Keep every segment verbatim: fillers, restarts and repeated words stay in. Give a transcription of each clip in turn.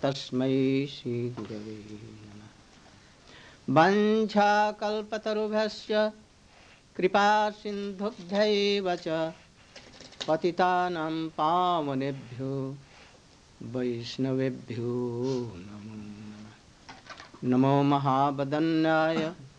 तस्मै श्री गुरवे नमः। वंशाकल्पतरुभ्यश्च कृपा सिन्धुभ्यैव च पतितानां पावनेभ्यो वैष्णवेभ्यो नमो नमः। नमो महावदन्याय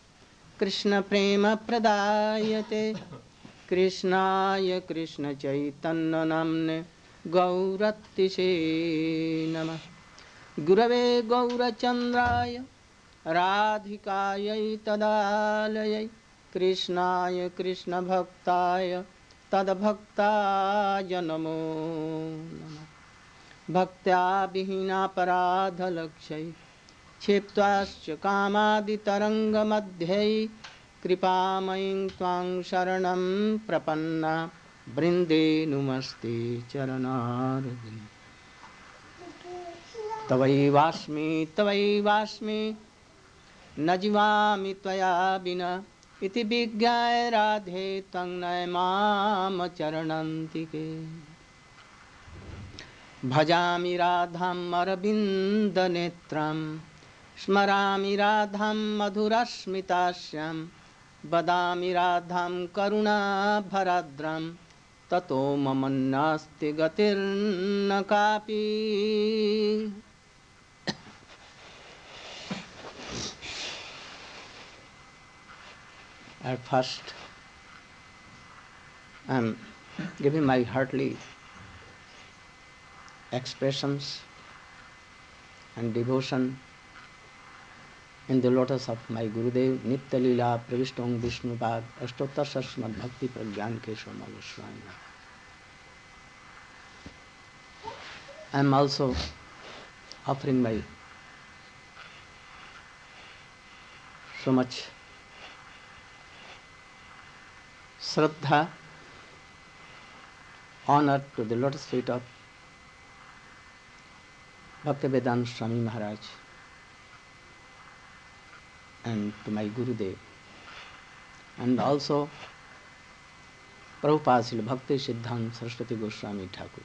कृष्णप्रेमप्रदायते कृष्णाय कृष्णचैतन्यनाम्ने गौरत्तिषे नमः। गुरवे गौरचन्द्राय राधिकायै तदालयै कृष्णाय कृष्णभक्ताय तद्भक्ताय नमो नमः। भक्त्या विहीनापराधलक्ष्यै क्षिप्त्वाश्च कामादितरङ्गमध्ये कृपामयीं त्वां शरणं प्रपन्ना वृन्दे नुमस्ते चरणारविन्दे। तवैवास्मि तवैवास्मि न जीवामि त्वया विना इति विज्ञाय राधे त्वं नय माम चरणन्तिके। भजामि राधां अरविन्दनेत्रां स्मरामि राधां मधुरस्मितास्यां वदामि राधां करुणाभराद्रां ततो मम नास्ति गतिर्न कापि। At first, I am giving my heartly expressions and devotion in the lotus of my Gurudev Nitya Leela Pravishtam Vishnupad Ashtottar Sasmad Bhakti Pragyan Keswama Goswami. I am also offering my so much Shraddha, honor to the lotus feet of Bhaktivedanta Swami Maharaj and to my Gurudev, and also Prabhupada Srila Bhakti Siddhanta Saraswati Goswami Thakur.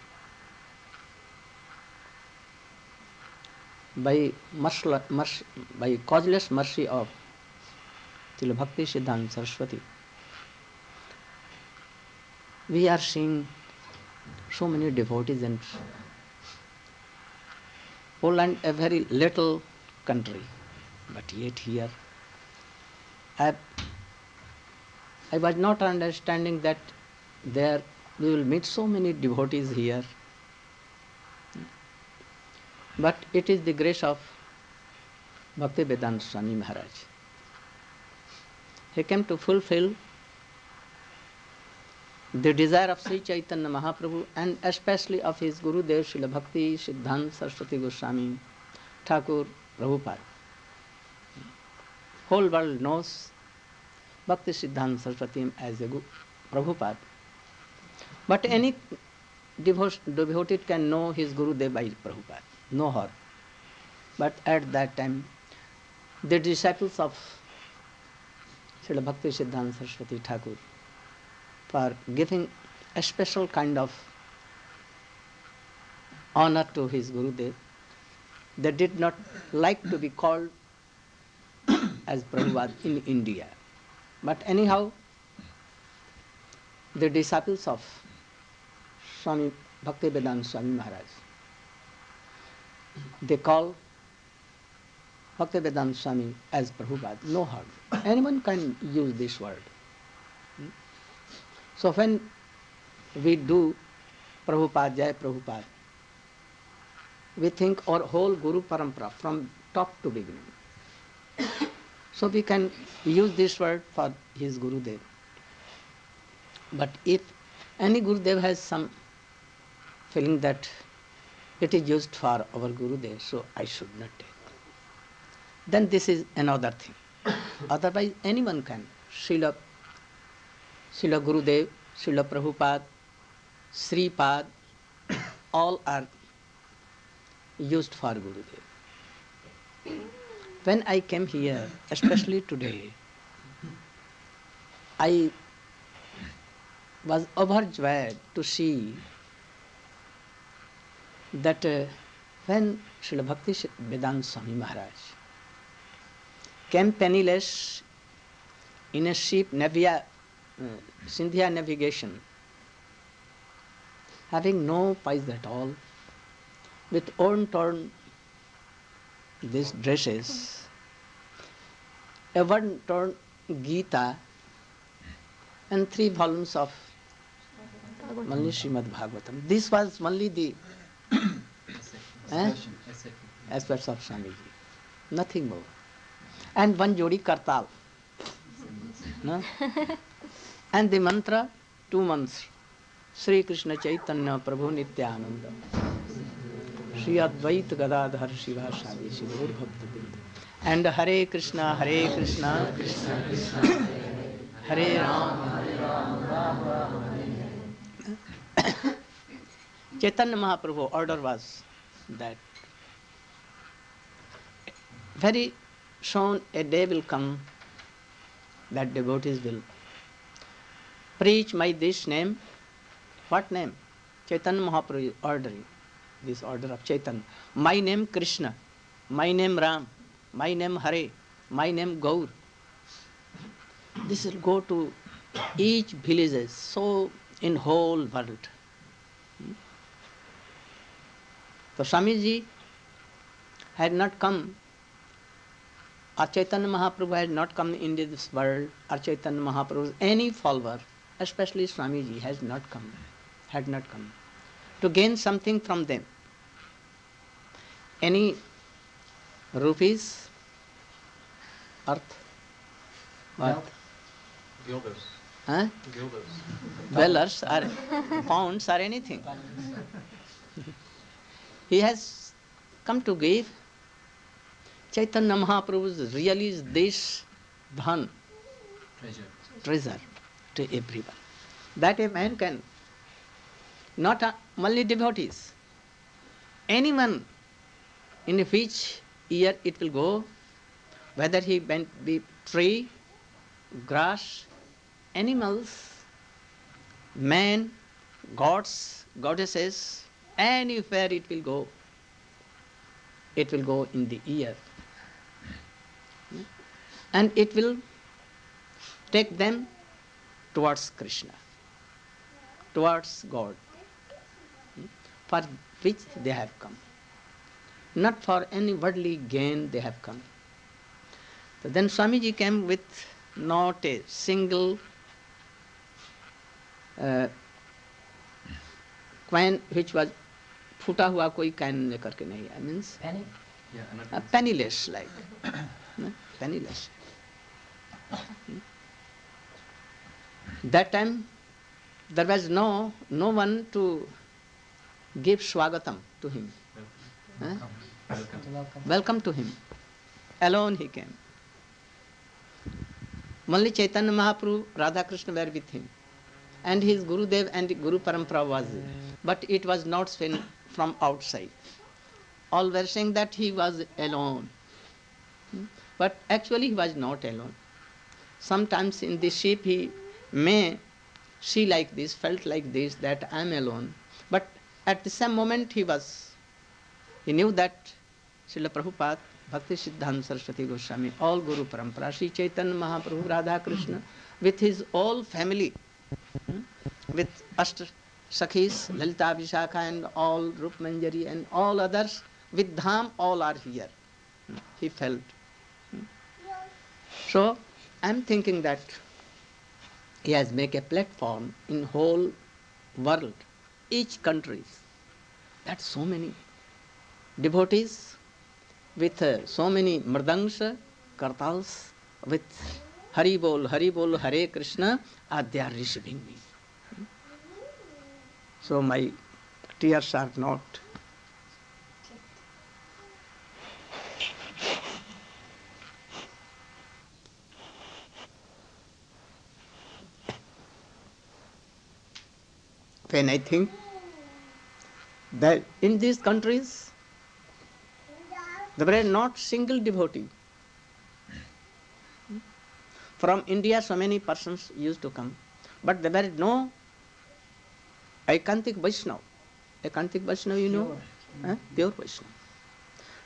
By, mercil- merc- by causeless mercy of Srila Bhakti Siddhanta Saraswati, we are seeing so many devotees in Poland, a very little country, but yet here I, I was not understanding that there we will meet so many devotees here. But it is the grace of Bhaktivedanta Swami Maharaj. He came to fulfill the desire of Sri Chaitanya Mahaprabhu and especially of his Gurudev Srila Bhakti Siddhanta Saraswati Goswami Thakur Prabhupada. Whole world knows Bhakti Siddhanta Saraswati as a Guru, Prabhupada. But any devotee can know his Gurudev by Prabhupada, know her. But at that time, the disciples of Srila Bhakti Siddhanta Saraswati Thakur, for giving a special kind of honor to his Gurudev, they did not like to be called as Prabhupada in India. But anyhow, the disciples of Swami Bhaktivedanta Swami Maharaj, they call Bhaktivedanta Swami as Prabhupada, no harm. Anyone can use this word. So when we do Prabhupada, Jai Prabhupada, we think our whole Guru Parampara from top to beginning. So we can use this word for his Gurudev. But if any Gurudev has some feeling that it is used for our Gurudev, so I should not take, then this is another thing. Otherwise anyone can. Srila, Srila Gurudev, Srila Prabhupada, Sri Pad, all are used for Gurudev. When I came here, especially today, I was overjoyed to see that uh, When Srila Bhakti Vedanta Swami Maharaj came penniless in a ship Navia, uh, Sindhya navigation, having no pies at all, with worn torn these dresses, a one torn Gita, and three volumes of only Srimad Bhagavatam. This was only the eh, aspects of Swamiji, nothing more. And one Jodi Kartal. No? And the mantra, two months. Sri Krishna Chaitanya Prabhu Nityananda. Sri Advait Gadadhar Shiva Shadi Shiva Bhakta Bindu. And Hare Krishna, Hare Krishna, Krishna Krishna, Hare Ram, Hare Ram, Ram Ram, Hare Hare. Chaitanya Mahaprabhu order was that very soon a day will come that devotees will preach my this name. What name? Chaitanya Mahaprabhu is ordering this order of Chaitanya. My name Krishna, my name Ram, my name Hare, my name Gaur. This will go to each villages, so in whole world. So Swamiji had not come, or Chaitanya Mahaprabhu had not come into this world, or Chaitanya Mahaprabhu's any follower, especially Swamiji, has not come, had not come, to gain something from them. Any rupees, earth, what? Guilders. Huh? Guilders. Dollars or pounds or anything. He has come to give. Chaitanya Mahaprabhu really is this dhan, Treasure. treasure to everyone. That a man can, not only devotees, anyone in which year it will go, whether he be tree, grass, animals, man, gods, goddesses, anywhere it will go. It will go in the ear. And it will take them towards Krishna, towards God, for which they have come. Not for any worldly gain they have come. So then Swamiji came with not a single uh, coin which was फूटा हुआ कोई can लेकर के नहीं आया, means penniless like penniless. That time there was no no one to give swagatam to him. Welcome. Huh? Welcome. Welcome to him. Alone he came. Only Chaitanya Mahaprabhu, Radha Krishna were with him, and his Gurudev and Guru Parampara was there. But it was not seen from outside. All were saying that he was alone. But actually he was not alone. Sometimes in the ship he may see like this, felt like this, that I am alone. But at the same moment he was, he knew that Srila Prabhupada, Bhakti Siddhanta Saraswati Goswami, all Guru Parampara, Sri Chaitanya Mahaprabhu, Radha Krishna, with his whole family, with Ashta Sakhis, Lalita Vishakha and all, Rup Manjari and all others, with Dham, all are here. He felt. So, I am thinking that he has made a platform in whole world, each country, that so many devotees with uh, so many mrdangs, kartals, with Hari Bol, Hari Bol, Hare Krishna, uh, they are receiving me. So my tears are not. When I think that in these countries there were not single devotee. From India so many persons used to come, but there were no Ekantik Vaishnava. Ekantik Vaishnava, you know? Pure, huh? Pure Vaishnava.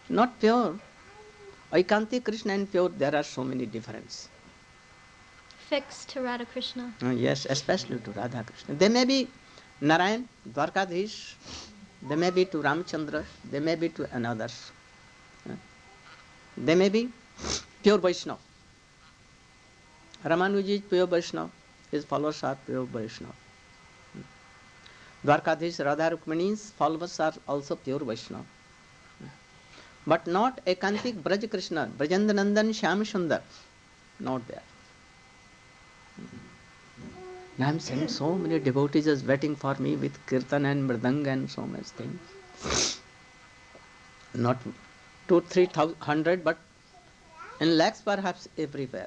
Not pure. Aikanti Krishna and pure, there are so many differences. Fixed to Radha Krishna. Uh, yes, especially to Radha Krishna. They may be Narayan, Dwarkadhish, they may be to Ramchandra, they may be to another's. Uh, they may be pure Vaishnava. Ramanuji is pure Vaishnava, his followers are pure Vaishnava. Dwarkadhish, Radha Rukmani's followers are also pure Vaishnava. But not Ekantik Braj Krishna, Brajendanandan Shyam Sundar, not there. I am seeing so many devotees is waiting for me with kirtan and mridang and so much things. Not two, three thousand, hundred, but in lakhs perhaps everywhere.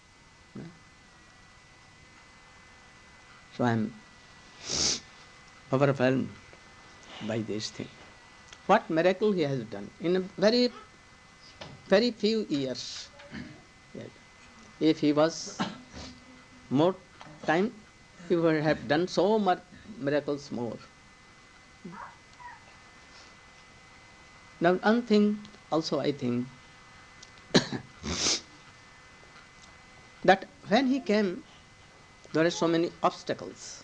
So I am overwhelmed by this thing. What miracle he has done in a very, very few years. If he was more time, he would have done so much miracles more. Now, one thing also I think that when he came, there are so many obstacles.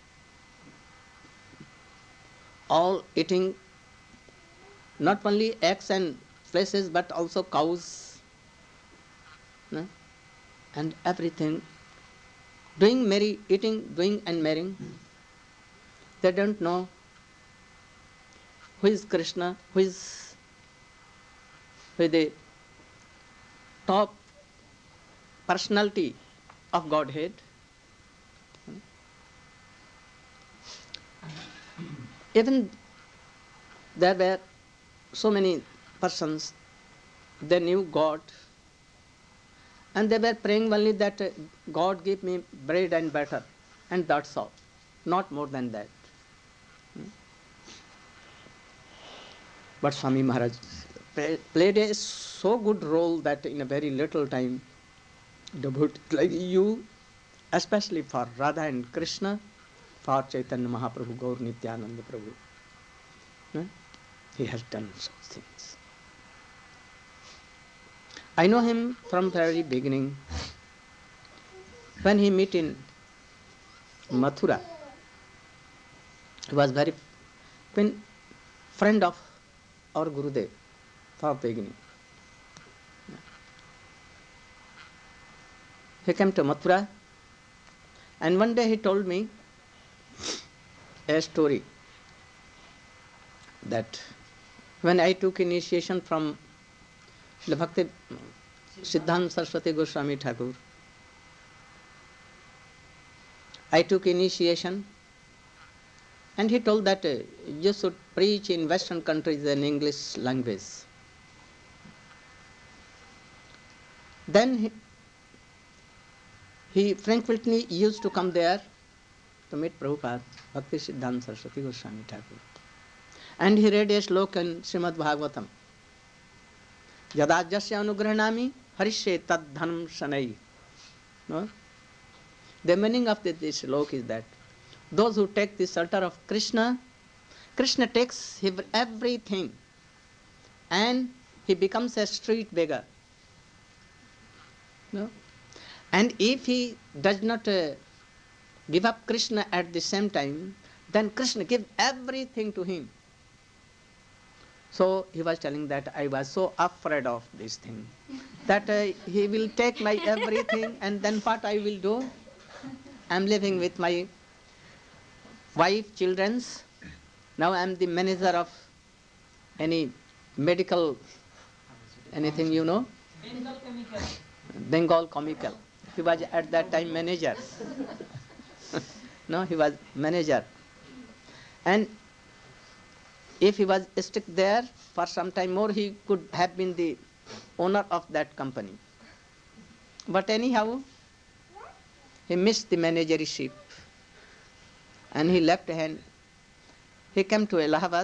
All eating not only eggs and fleshes but also cows, no? And everything. Doing merry, eating, doing and marrying. They don't know who is Krishna, who is, who is the top personality of Godhead. Even there were so many persons, they knew God, and they were praying only that uh, God give me bread and butter, and that's all, not more than that. Hmm? But Swami Maharaj play, played a so good role that in a very little time, devotees like you, especially for Radha and Krishna, for Chaitanya Mahaprabhu, Gaur Nityananda Prabhu, hmm? He has done such things. I know him from very beginning. When he met in Mathura, he was very been friend of our Gurudev from beginning. He came to Mathura, and one day he told me a story that when I took initiation from Srila Bhakti Siddhanta Saraswati Goswami Thakur, I took initiation, and he told that uh, you should preach in Western countries in English language. Then he, he frequently used to come there to meet Prabhupada, Bhakti Siddhanta Saraswati Goswami Thakur. And he read a slok in Srimad Bhagavatam. Yada jasya anugrahanami harishe tad dhanam shanai. No? The meaning of the, this slok is that those who take the shelter of Krishna, Krishna takes his everything and he becomes a street beggar. No? And if he does not uh, give up Krishna at the same time, then Krishna gives everything to him. So he was telling that I was so afraid of this thing, that uh, he will take my everything and then what I will do? I am living with my wife, children's. Now I am the manager of any medical, anything you know? Bengal Chemical. Bengal Chemical. He was at that time manager. No, he was manager. And if he was stuck there for some time more, he could have been the owner of that company. But anyhow, he missed the managership and he left hand. He came to Allahabad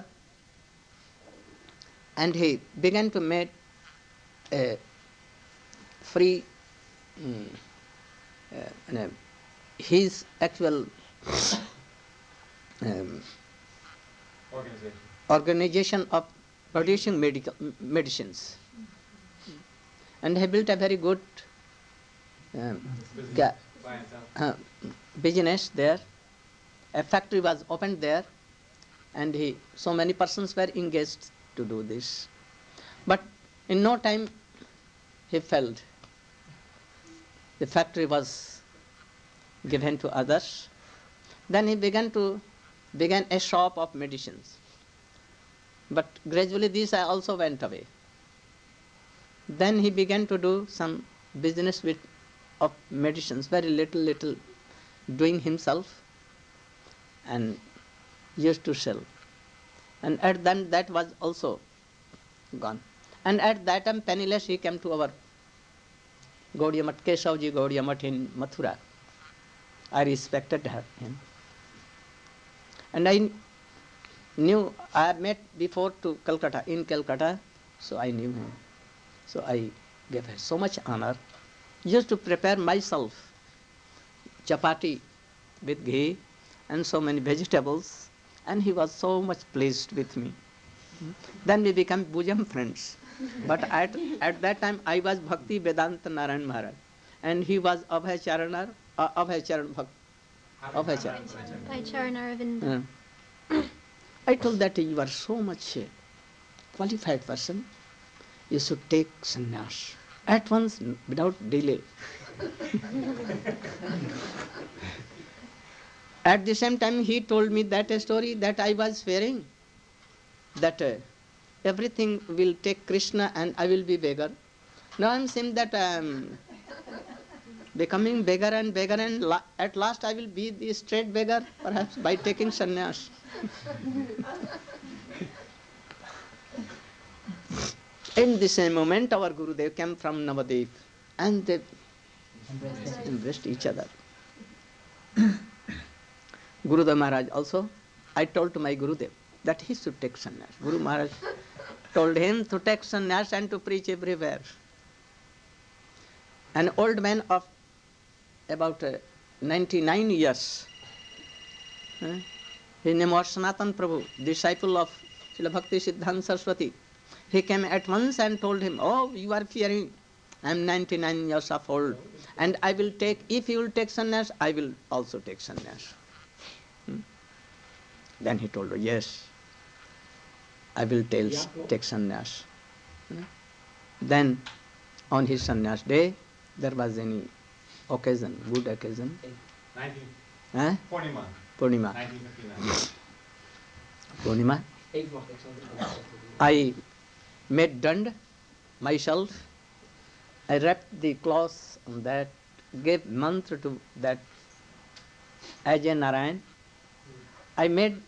and he began to make a free, um, uh, uh, his actual um, Organization. organization of producing medical medicines. And he built a very good um, ga- uh, business there. A factory was opened there, and he, so many persons were engaged to do this. But in no time he failed. The factory was given to others. Then he began to began a shop of medicines. But gradually these also went away. Then he began to do some business with of medicines, very little, little doing himself, and used to sell. And at then that was also gone. And at that time penniless he came to our Gaudiya Math, Keshavji Gaudiya Math in Mathura. I respected her, him. And I knew, I had met before to Calcutta, in Calcutta, so I knew him. So I gave her so much honor. Used to prepare myself chapati with ghee and so many vegetables, and he was so much pleased with me. Then we became bosom friends. But at, at that time I was Bhakti Vedanta Narayan Maharaj, and he was Abhay Charanar, uh, Abhay Charan Bhakt, Abhay Charan. By Charanaravinda. Uh, I told that you are so much a qualified person, you should take sannyas at once, without delay. At the same time he told me that a story that I was fearing, that uh, everything will take Krishna and I will be beggar. Now I am seeing that I am becoming beggar and beggar, and la- at last I will be the straight beggar, perhaps by taking sannyas. In the same moment our Gurudev came from Navadvip, and they embraced each other. Gurudev Maharaj also, I told to my Gurudev that he should take sannyas. Guru Maharaj told him to take sannyas and to preach everywhere. An old man of about uh, ninety-nine years, uh, his name was Sanatan Prabhu, disciple of Srila Bhakti Siddhanta Saraswati. He came at once and told him, oh, you are fearing, I am ninety-nine years of old, and I will take, if you will take sannyas, I will also take sannyas. Hmm? Then he told her, yes, I will tell, take sannyas. Hmm? Then on his sannyas day, there was any occasion, good occasion. nineteen Huh? Purnima. Purnima. nineteen fifty-nine. Purnima. I made dand myself. I wrapped the cloth on that, gave mantra to that Ajay Narayan. I made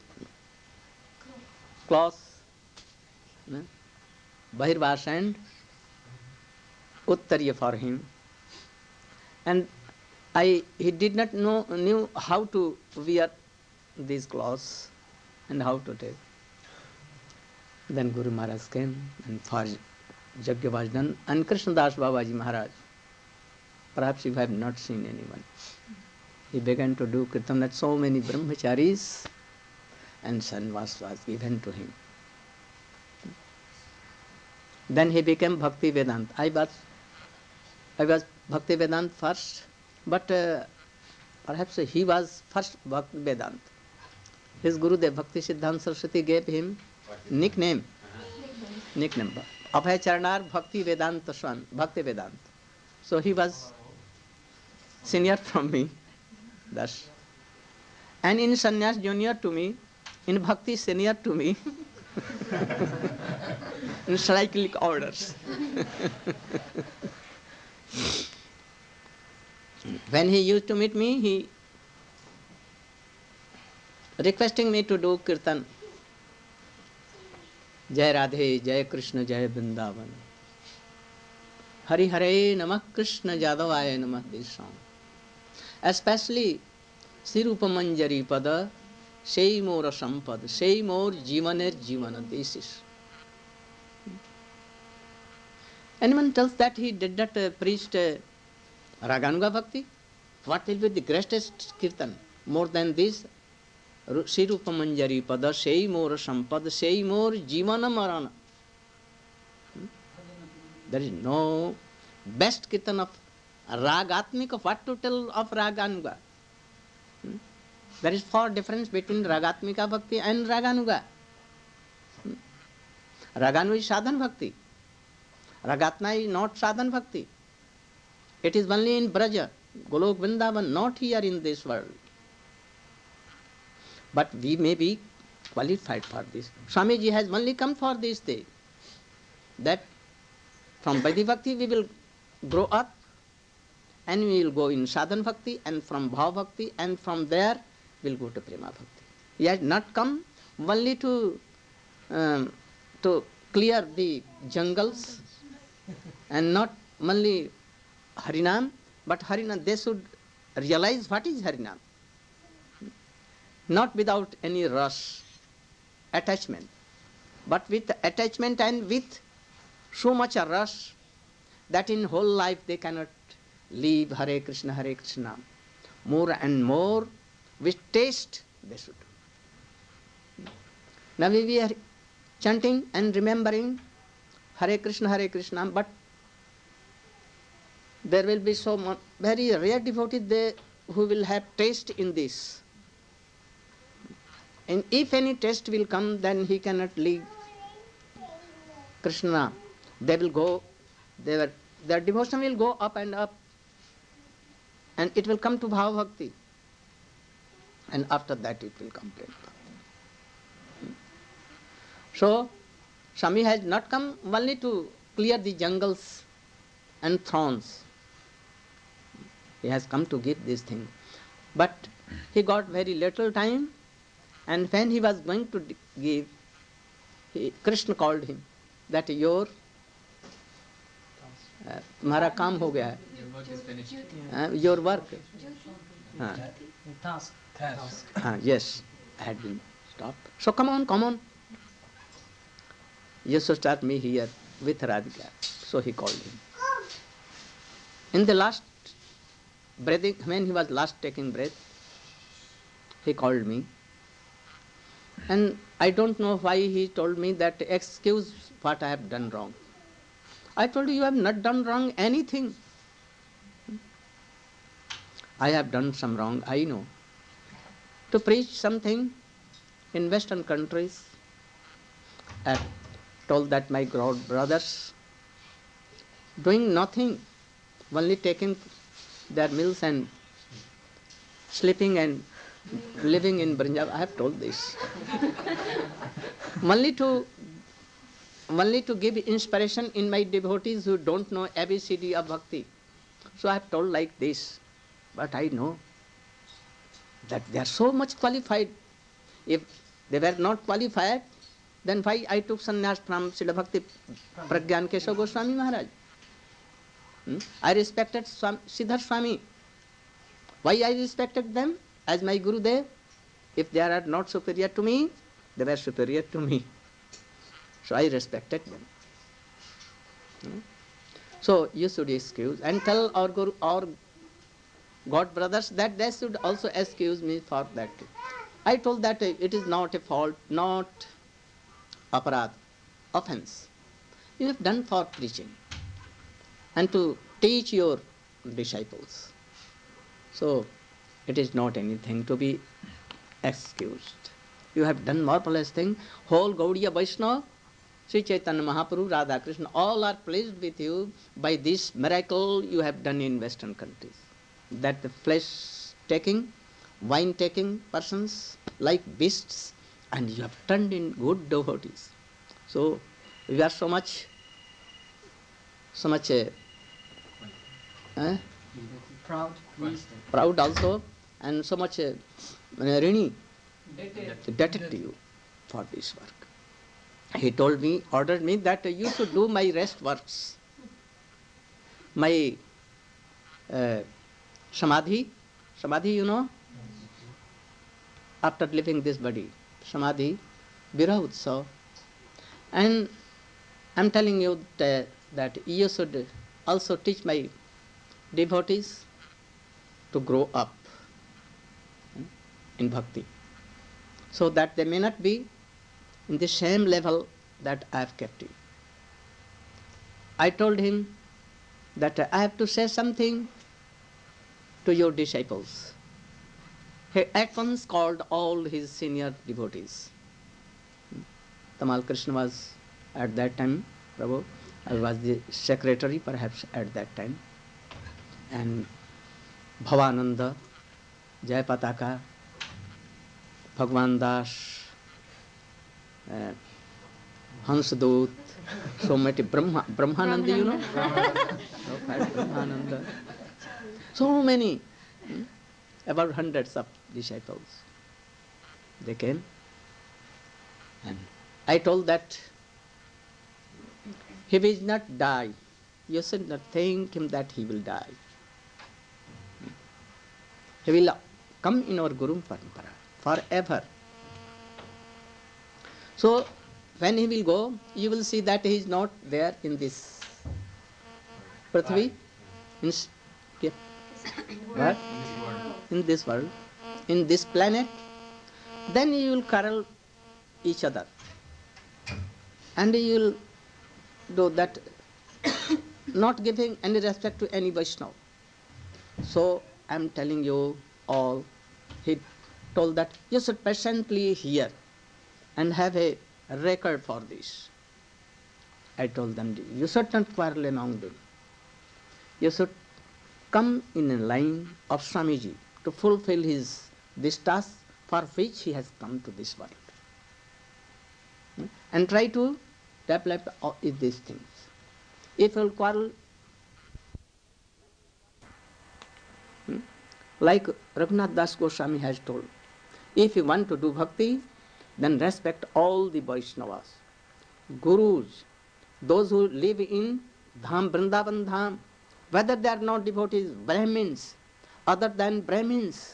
cloth, no, Bahirvash and Uttariya for him. And I, he did not know, knew how to wear these clothes and how to take. Then Guru Maharaj came, and for Yajna was done, and Krishnadas Babaji Maharaj, perhaps you have not seen anyone. He began to do kirtan at so many brahmacharis, and sannyas was given to him. Then he became Bhakti Vedanta. I was, I was Bhakti Vedanta first, but uh, perhaps he was first Bhakti Vedanta. His Gurudev Bhakti Siddhanta Saraswati gave him nickname, nickname, Abhay Charanar Bhakti Vedanta Swami, Bhakti Vedanta. So he was senior from me, thus. And in sannyas junior to me, in bhakti senior to me, in cyclic orders. When he used to meet me, he requesting me to do kirtan. Jai Radhe, Jai Krishna, Jai Vrindavan. Hari Hare Namah Krishna Jadavaya Namah, this song. Especially Sirupa Manjari Pada, Sei Mor Sampad, Sei Mor Jivaner Jivana, this is. Anyone tells that he did not uh, preach uh, Raganuga Bhakti? What will be the greatest kirtan? More than this? Sirupa Manjari Pada, Sei Mor Sampad, Sei Mor Jivana Marana. There is no best kirtan of ragatmika. What to tell of raganuga? Hmm? There is far difference between ragatmika bhakti and raganuga. Hmm? Raganu is sadhan bhakti. Ragatna is not sadhan bhakti. It is only in Braja, Golok Vrindavan, not here in this world. But we may be qualified for this. Swamiji has only come for this day. That from Vaidhi Bhakti we will grow up and we will go in Sadhan Bhakti, and from Bhav Bhakti, and from there we will go to Prema Bhakti. He has not come only to, um, to clear the jungles and not only Harinam, but Harinam, they should realize what is Harinam. Not without any rush, attachment, but with attachment and with so much a rush that in whole life they cannot leave Hare Krishna, Hare Krishna. More and more with taste they should do. Now we are chanting and remembering Hare Krishna, Hare Krishna, but there will be so much, very rare devotees they, who will have taste in this. And if any taste will come, then he cannot leave Krishna. They will go, they were, their devotion will go up and up, and it will come to Bhava Bhakti. And after that it will come Prema Bhakti. So, Swami has not come only to clear the jungles and thorns. He has come to give this thing. But he got very little time, and when he was going to give, he, Krishna called him that your uh, तुम्हारा काम हो गया है. Your work is finished. Uh, your work. Uh, Task. Task. uh, yes, had been stopped. So come on, come on. You should start me here with Radhika. So he called him. In the last breathing, when he was last taking breath, he called me. And I don't know why he told me that excuse what I have done wrong. I told you, you have not done wrong anything. I have done some wrong, I know. To preach something in Western countries, I told that my god brothers doing nothing, only taking their meals and sleeping and living in Brinjab. I have told this. only to only to give inspiration in my devotees who don't know A B C D of bhakti. So I have told like this. But I know that they are so much qualified. If they were not qualified, then why I took sannyas from Srila Bhakti Pragyan Keshav Goswami Maharaj? Hmm? I respected Swami, Siddhar Swami. Why I respected them as my Gurudev? If they are not superior to me, they were superior to me. So I respected them. Hmm? So you should excuse and tell our Guru, our God brothers that they should also excuse me for that. I told that it is not a fault, not aparad, offense. You have done for preaching and to teach your disciples. So it is not anything to be excused. You have done marvelous thing. Whole Gaudiya Vaishnava, Sri Chaitanya Mahaprabhu, Radha Krishna, all are pleased with you by this miracle you have done in Western countries. That the flesh taking, wine taking persons like beasts, and you have turned in good devotees. So we are so much, so much uh, uh, Proud. Pleased. proud also, and so much uh, rini, indebted to you for this work. He told me, ordered me that uh, you should do my rest works. My uh, samadhi, samadhi you know, after leaving this body, samadhi, viraha utsav. And I am telling you that, that you should also teach my devotees to grow up in bhakti, so that they may not be in the same level that I have kept you. I told him that I have to say something to your disciples. He at once called all his senior devotees. Tamal Krishna was at that time, Prabhu, I was the secretary perhaps at that time, and Bhavananda, Jai Pataka, Bhagwan Das, uh, Hansdut, so many Brahma, Brahmananda, you know? So Brahmananda. So many, hmm, about hundreds of disciples. They came, and I told that he will not die. You should not think him that he will die. He will come in our Guru Parampara forever. So when he will go, you will see that he is not there in this Prithvi, in, yeah. What? In this world, in this planet. Then you will quarrel each other, and you will do that, not giving any respect to any Vaishnava. So I am telling you all, he told that you should patiently hear and have a record for this. I told them, you should not quarrel among them. You should come in a line of Swamiji to fulfill his this task for which he has come to this world. Hmm? And try to develop all these things. If you will quarrel, hmm? like Raghunath Das Goswami has told, if you want to do bhakti, then respect all the Vaishnavas, Gurus, those who live in Dham, Vrindavan Dham, whether they are not devotees, Brahmins, other than Brahmins.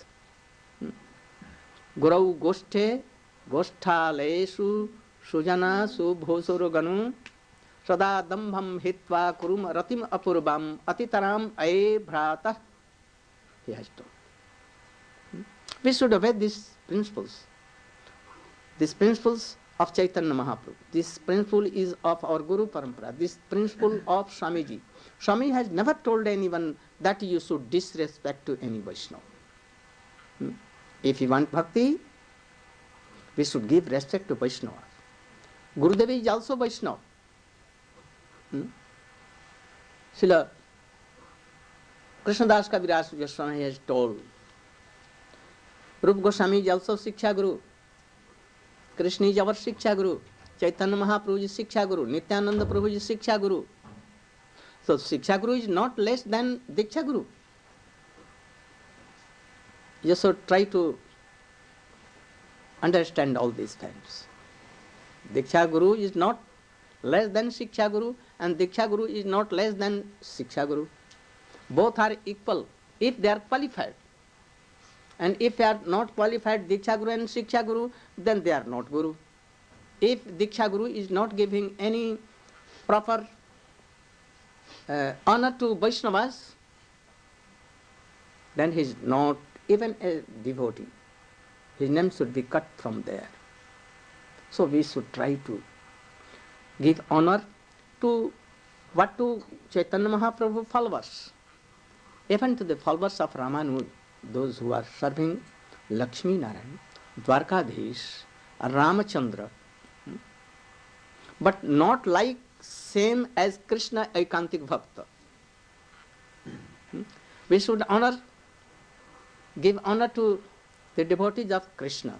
Gurau Goshthe, Goshthaleshu, Sujana, Subhosuru Ganu, Sada Dambham Hitva Kurum Ratim Apurvam, Atitaram Ae Bhrata, he has told. We should obey these principles. These principles of Chaitanya Mahaprabhu. This principle is of our Guru Parampara. This principle of Swamiji. Swami has never told anyone that you should disrespect to any Vaishnava. Hmm? If you want bhakti, we should give respect to Vaishnava. Gurudev is also Vaishnava. Hmm? Srila Krishnadas Kaviraj Goswami has told, Rupa Goswami is also Siksha Guru. Krishna is our Siksha Guru. Chaitanya Mahaprabhu is Siksha Guru. Nityananda Prabhu is Siksha Guru. So Siksha Guru is not less than Diksha Guru. You should try to understand all these facts. Diksha Guru is not less than Siksha Guru, and Diksha Guru is not less than Siksha Guru. Both are equal if they are qualified. And if they are not qualified, Diksha Guru and Siksha Guru, then they are not Guru. If Diksha Guru is not giving any proper uh, honor to Vaishnavas, then he is not even a devotee. His name should be cut from there. So we should try to give honor to what to Chaitanya Mahaprabhu followers, even to the followers of Ramanuja, those who are serving Lakshmi Narayan, Dwarkadhish, Ramachandra, but not like same as Krishna Ekantik Bhakta. We should honor, give honor to the devotees of Krishna,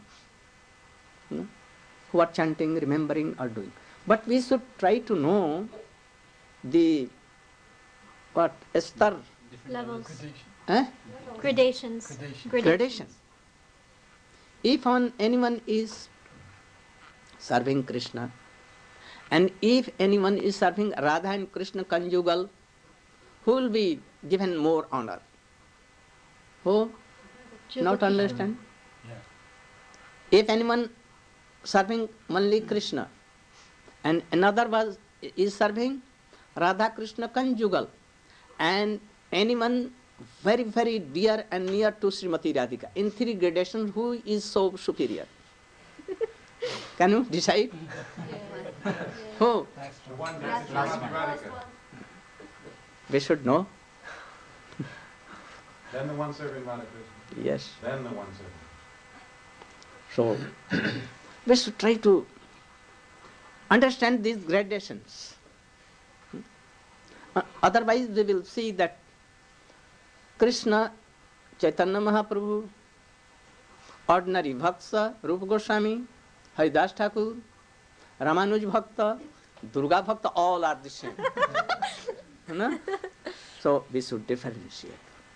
who are chanting, remembering or doing. But we should try to know the what star Levels. eh? Gradations. Gradation. Gradation. If on anyone is serving Krishna, and if anyone is serving Radha and Krishna conjugal, who will be given more honor? Who? Not understand? Yeah. If anyone serving only Krishna, and another was is serving Radha Krishna conjugal, and anyone very, very dear and near to Srimati Radhika, in three gradations, who is so superior? Can you decide? Who? The one that's that's the Radhika. We should know. Then the one serving Radhakrishna. Yes. Then the one serving. So, we should try to understand these gradations. Uh, otherwise, we will see that Krishna, Chaitanya Mahaprabhu, ordinary Bhakta, Rupa Goswami, Haridas Thakur, Ramanuj Bhakta, Durga Bhakta, all are the same. No? So, we should differentiate.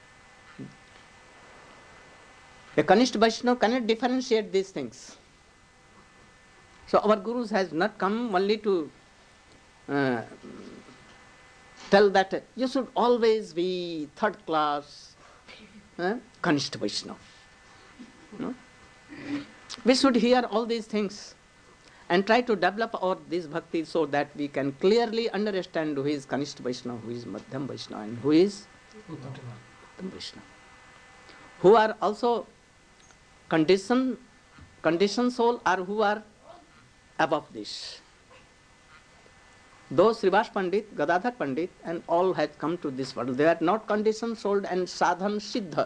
A Kanishta Vaishnava cannot differentiate these things. So our Gurus has not come only to uh, tell that you should always be third class uh, Kanishta Vaishnava. No? We should hear all these things and try to develop our this bhakti so that we can clearly understand who is Kanishta Vaishnava, who is Madhyam Vaishnava, and who is Uttam Vaishnava. Who are also conditioned conditioned soul or who are above this. Though Srivas Pandit, Gadadhar Pandit and all had come to this world, they are not conditioned soul and sadhan siddha.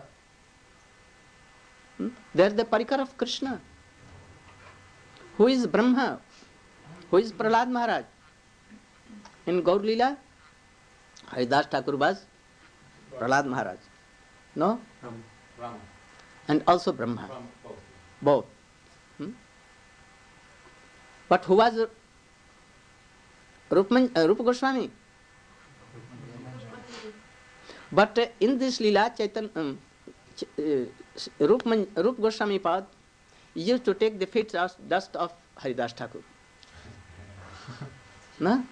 Hmm? They are the parikar of Krishna. Who is Brahma? Who is Prahlad Maharaj? In Gaur Leela, Haridas Thakur was Prahlad Maharaj. No? Ram, Rama. And also Brahma. Ram, both. Both. Hmm? But who was Rupa, uh, Rupa Goswami? But uh, in this Leela, Chaitanya, um, Ch uh, Rupa, Rupa Goswami Pad used to take the feet of dust of Haridas Thakur. No?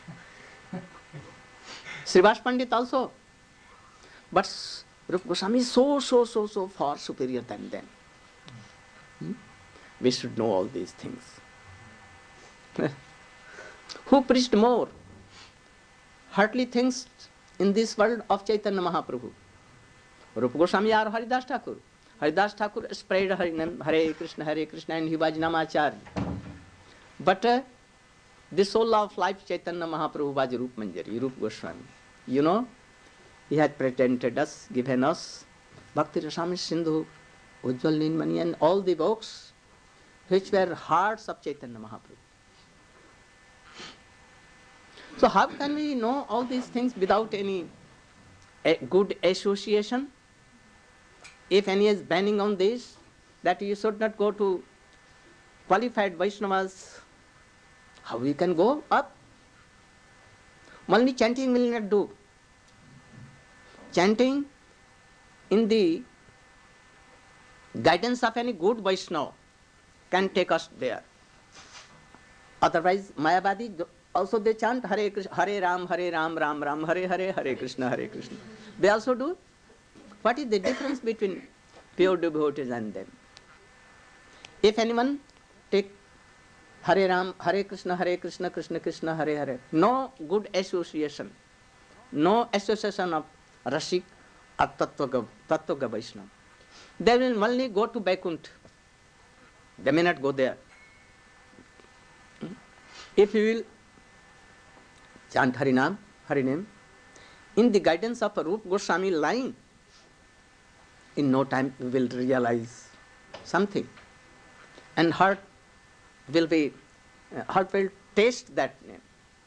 Srivas Pandit also. But Rupa Goswami is so, so, so, so far superior than them. Hmm? We should know all these things. Who preached more heartily things in this world of Chaitanya Mahaprabhu? Rupa Goswami or Haridas Thakur? Haridas Thakur spread Hare Krishna, Hare Krishna, and he was Namacharya. But uh, the soul of life Chaitanya Mahaprabhu was Rupa Manjari, Rupa Goswami. You know, he had presented us, given us Bhakti Rasamrita Sindhu, Ujjwal Nilmani, and all the books which were hearts of Chaitanya Mahaprabhu. So how can we know all these things without any a good association? If any is banning on this, that you should not go to qualified Vaishnavas, how we can go up? Only chanting will not do. Chanting in the guidance of any good Vaishnava can take us there. Otherwise, Mayavadi also they chant Hare Krishna, Hare Ram, Hare Ram, Ram Ram, Hare Hare, Hare Krishna, Hare Krishna. They also do. What is the difference between pure devotees and them? If anyone take Hare Ram, Hare Krishna, Hare Krishna, Krishna Krishna, Hare Hare, no good association, no association of Rasik or Tattvaga, Tattvaga Vaishnava. They will only go to Vaikuntha. They may not go there. If you will chant Harinam, Harinam, in the guidance of a Rupa Goswami line, in no time we will realize something. And heart will be, uh, heart will taste that name.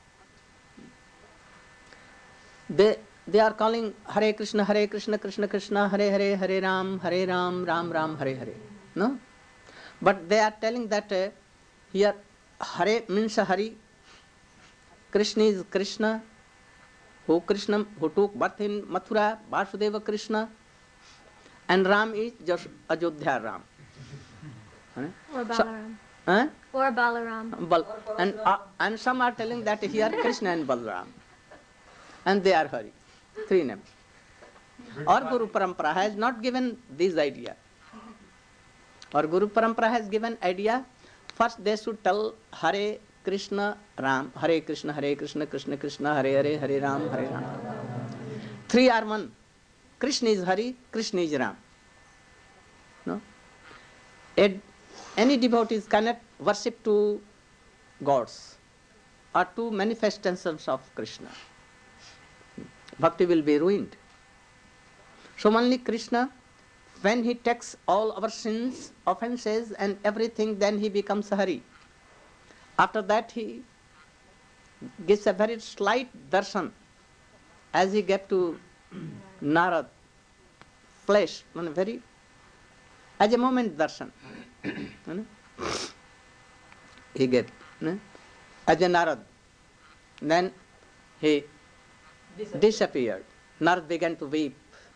They, they are calling Hare Krishna, Hare Krishna, Krishna Krishna, Hare Hare, Hare Ram, Hare Ram, Ram Ram, Hare Hare. No? But they are telling that uh, here Hare means Hari, Krishna is Krishna, who Krishna who took birth in Mathura, Vasudeva Krishna, and Ram is just Ajodhya Ram. Or So- Balaram. Huh? Or Balaram. Bal- and, uh, and some are telling that here Krishna and Balram. And they are Hari. Three names. Our Guru Parampara has not given this idea. Our Guru Parampara has given idea. First they should tell Hare Krishna Ram, Hare Krishna, Hare Krishna, Krishna Krishna, Hare Hare, Hare Ram, Hare Ram. Three are one. Krishna is Hari, Krishna is Ram. No? A, any devotees cannot worship two gods. are two manifestations of Krishna. Bhakti will be ruined. So only Krishna, when he takes all our sins, offenses and everything, then he becomes Hari. After that he gives a very slight darshan, as he gave to Narad, flesh, one very, as a moment darshan. He gave, as a Narad. Then he disappeared. Narad began to weep.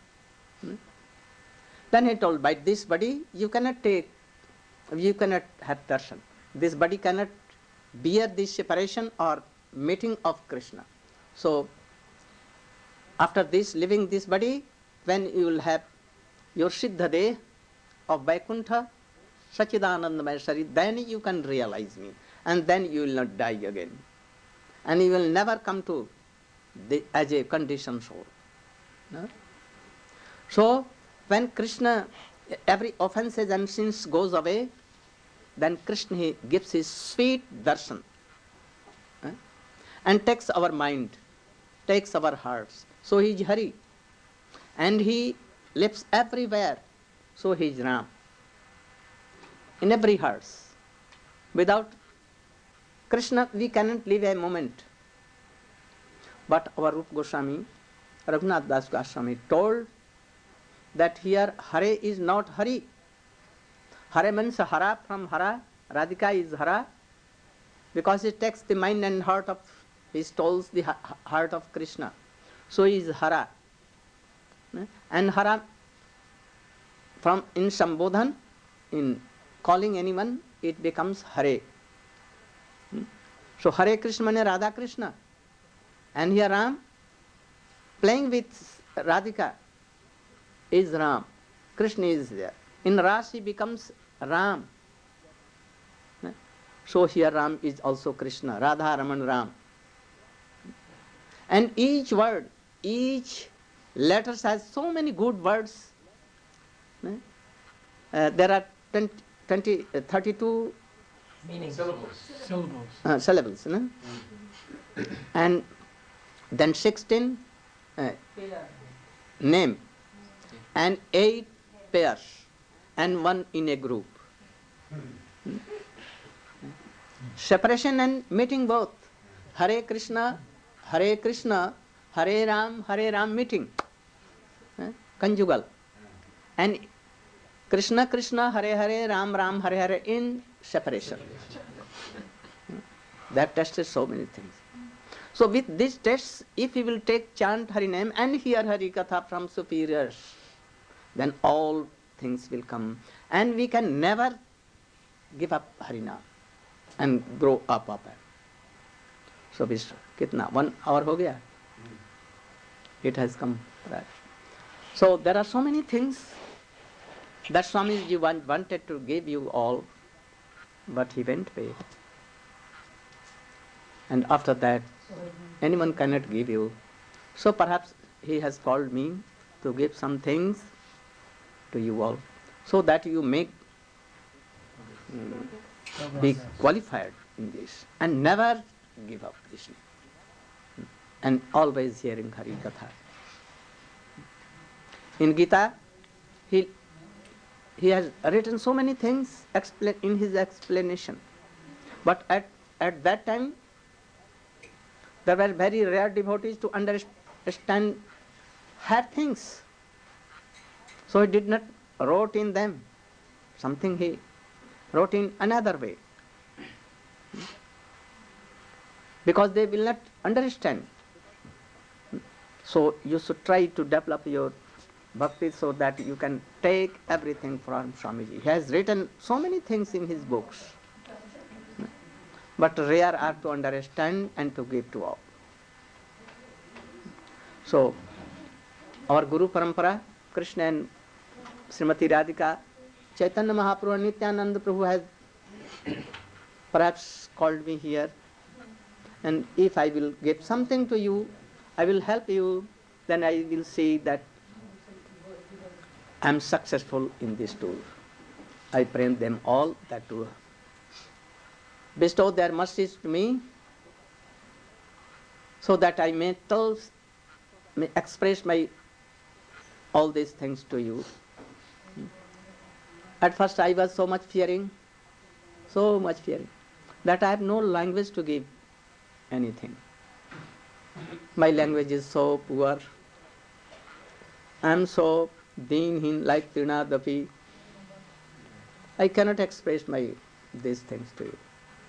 Then he told, by this body you cannot take, you cannot have darshan. This body cannot bear this separation or meeting of Krishna. So after this, leaving this body, when you will have your Siddha Deh of Vaikuntha, Sachidanandamaya Sari, then you can realize me. And then you will not die again. And you will never come to the, as a conditioned soul. No? So when Krishna, every offenses and sins goes away, then Krishna he gives his sweet darshan, eh? and takes our mind, takes our hearts. So he is Hari. And he lives everywhere. So he is Ram. In every heart. Without Krishna we cannot live a moment. But our Rupa Goswami, Raghunath Das Goswami told that here Hare is not Hari. Hare means Hara from Hara. Radhika is Hara. Because it takes the mind and heart of, he stole the heart of Krishna. So he is Hara. And Hara, from in Sambodhan, in calling anyone, it becomes Hare. So Hare Krishna means Radha Krishna. And here Ram, playing with Radhika, is Ram. Krishna is there. In Ras he becomes Ram. So here Ram is also Krishna. Radha, Raman, Ram. And each word, each letter has so many good words. Uh, there are twenty, twenty, uh, thirty-two Meaning. Syllables. Syllables. uh, syllables. No? And then sixteen uh, name. And eight pairs. And one in a group. Separation and meeting both. Hare Krishna, Hare Krishna, Hare Ram, Hare Ram meeting. Eh? Conjugal. And Krishna Krishna, Hare Hare, Ram Ram, Hare Hare in separation. That tested so many things. So with these tests, if we will take chant Hari name and hear Hari Katha from superiors, then all things will come. And we can never give up Harinam and grow up up. So bis kitna one hour ho gaya? It has come. Right. So there are so many things that Swamiji want, wanted to give you all, but he went away. And after that, anyone cannot give you. So perhaps he has called me to give some things to you all, so that you may um, be qualified in this and never give up Krishna. And always hearing Hari Katha. In Gita, he, he has written so many things expla- in his explanation. But at, at that time, there were very rare devotees to understand hard things. So he did not wrote in them something, he wrote in another way. Because they will not understand. So you should try to develop your bhakti so that you can take everything from Swamiji. He has written so many things in his books. But rare are to understand and to give to all. So our Guru Parampara, Krishna and Srimati Radhika, Chaitanya Mahaprabhu and Nityananda Prabhu has perhaps called me here. And if I will give something to you, I will help you, then I will see that I am successful in this tour. I pray them all that to bestow their mercies to me so that I may tell, may express my all these things to you. At first I was so much fearing, so much fearing, that I have no language to give anything. My language is so poor. I am so deenhin like Trinadapi. I cannot express my these things to you.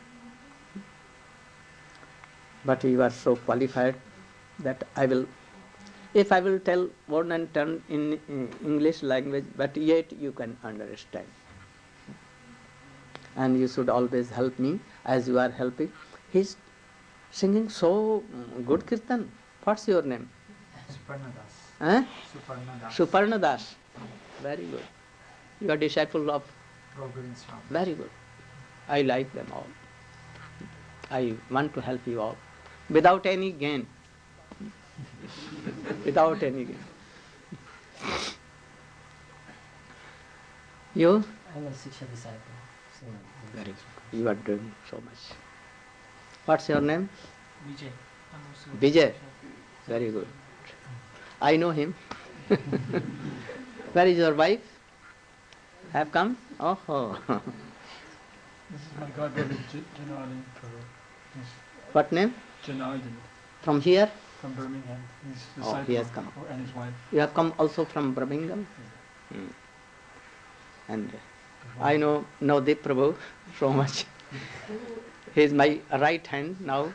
But you are so qualified that I will, if I will tell word and turn in, in English language, but yet you can understand. And you should always help me as you are helping. He's singing so good kirtan. What's your name? Suparnadas. Huh? Suparnadas. Suparnadas. Very good. You are disciple of. Govind Swami. Very good. I like them all. I want to help you all. Without any gain. Without any gain. You? I'm a Siksha disciple. So, Very good. You are doing so much. What's your name? Vijay. I'm also Vijay. Siksha. Very good. I know him. Where is your wife? Have come? Oh, oh. This is my godbrother, J- Janardhan Prabhu. He's What name? Janardhan From here? from Birmingham. He's the Oh, he has come. and his wife. You have come also from Birmingham? Hmm. And I know Navdeep Prabhu so much. He is my right hand now.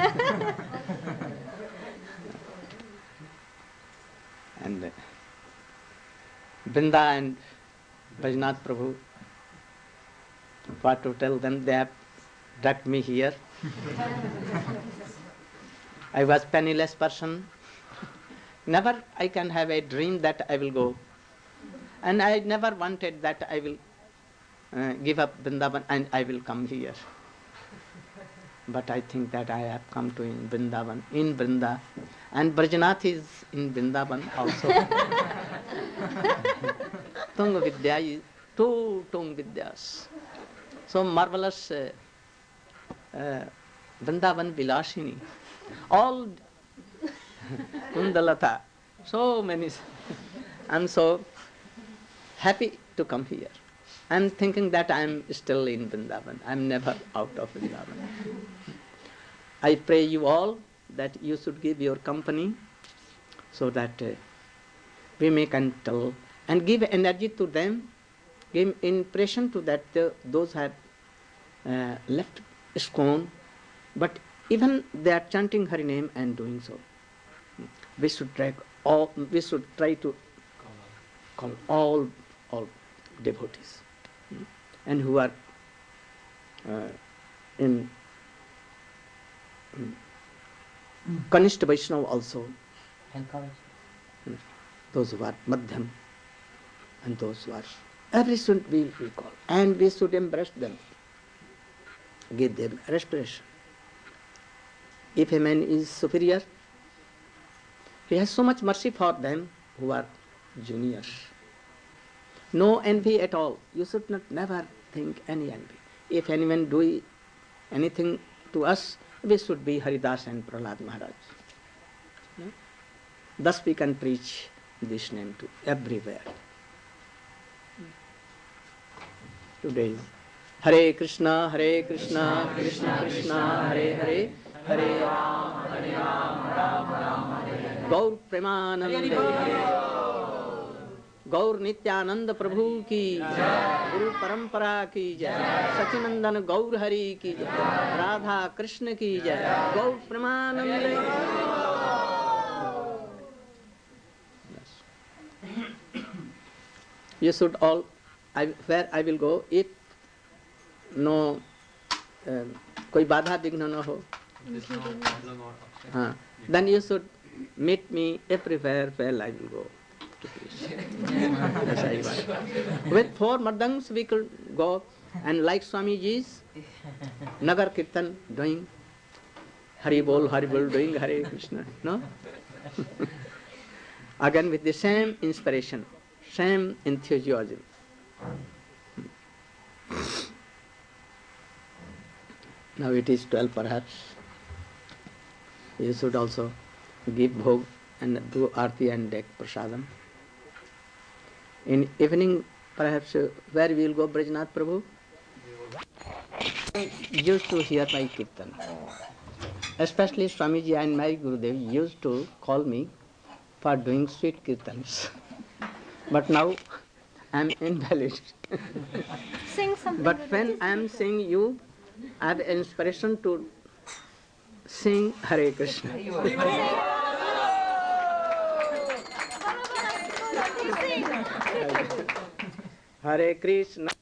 And uh, Brinda and Bajnath Prabhu, what to tell them, they have dragged me here. I was penniless person. Never I can have a dream that I will go. And I never wanted that I will uh, give up Vrindavan and I will come here. But I think that I have come to in Vrindavan, in Vrinda. And Brajanath is in Vrindavan also. Tung Vidya is two Tung Vidyas. So marvelous uh, uh, Vrindavan Vilashini. All Kundalata. So many. I'm so happy to come here. I'm thinking that I'm still in Vrindavan. I'm never out of Vrindavan. I pray you all that you should give your company so that uh, we may tell and give energy to them, give impression to that uh, those have uh, left ISKCON, but even they are chanting Hari name and doing so. We should try all. We should try to call all all devotees, and who are uh, in Kanishta Vaishnava also. encourage. Those who are Madhyam and those who are. Every should we, we call. And we should embrace them. Give them respiration. If a man is superior, he has so much mercy for them who are juniors. No envy at all. You should not never think any envy. If anyone do anything to us, we should be Haridas and Prahlad Maharaj. No? Thus we can preach this name to everywhere. Today is Hare Krishna, Hare Krishna, Krishna Krishna, Hare Hare, Hare Ram, Hare Ram, Ram Ram, Hare Hare. Gaur Premanande. गौर नित्यानंद प्रभु की जय, गुरु परंपरा की जय, सचिनंदन गौर हरि की जय, राधा कृष्ण की जय, गौर Premanand. You should all, I, where I will go, if no uh, कोई बाधा विघ्न न हो, There's no problem or obstacle. हाँ, then you should meet me everywhere where I will go. Yes, I want. With four mardangs we could go and like Swamiji's Nagar Kirtan doing Hari Bol, Hari Bol, doing Hare Krishna. No? Again with the same inspiration, same enthusiasm. Now it is twelve perhaps. You should also give bhog and do arti and take prasadam. In evening, perhaps, uh, where we will go, Brajnath Prabhu? I used to hear my kirtan. Especially Swamiji and my Gurudev used to call me for doing sweet kirtans. But now I am invalid. Sing something. But that when is I am beautiful. seeing you, I have inspiration to sing Hare Krishna. Hare Krishna.